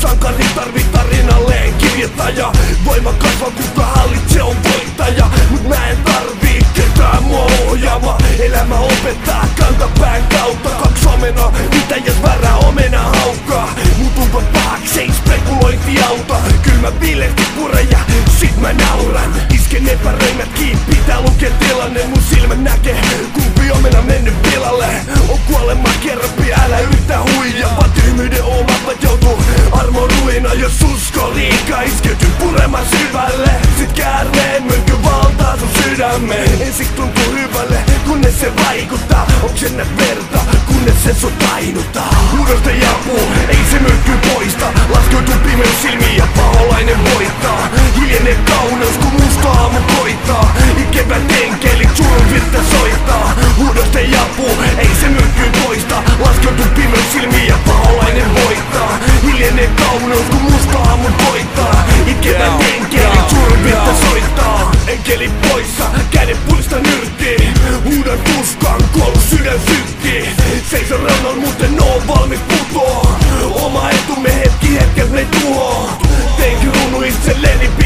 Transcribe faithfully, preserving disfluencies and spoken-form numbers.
sankari tarvii tarinalleen kirjoittaja. Voimakas vakuutta hallitse on voittaja. Mut mä en tarvii ketään mua ohjaama. Elämä opettaa kantapään kautta. Kaks omenaa, mitä jos väärä omena haukkaa. Mutunpa pahaksi, ei spekulointi auta. Kyl mä vilehti pure ja sit mä nauran. Isken epäröimät kiinni, pitää lukea tilanne. Mun silmä näkee, kumpi omena mennyt pilalle. On kuolema kerropi, älä yritä huijaa. Vaan tyhmyyden omat joutuu armo ruina. Jos usko liikaa, iskeytyy puremaan syvälle. Sit käärmeen mörkö valtaa sun sydämeen. Ensik tuntuu hyvälle, kunnes se vaikuttaa. Onks se näet verta, kunnes se sut tainuttaa. Huudosta jaapuu, ei se mörkky poista. Laskeutuu pimeys silmiin ja paholainen voittaa. Hiljenee kauneus kun musta aamu koittaa. Ikevät enkelit surun virta soittaa. Huudosta jaapuu, ei se mörkky poista. Laskeutuu pimeys silmiin ja paholainen voittaa. Hiljenee kauneus kun musta aamu koittaa. Ikevät enkelit surun virta soittaa. Enkelit poissa, kädet pulista nyrkkii. Huudan tuskaan, kuollut sydän sykkii. Seison reunalla muuten oo valmis putoo. Oma etumme hetki hetket me tuhoo. Tein kruunu itselleni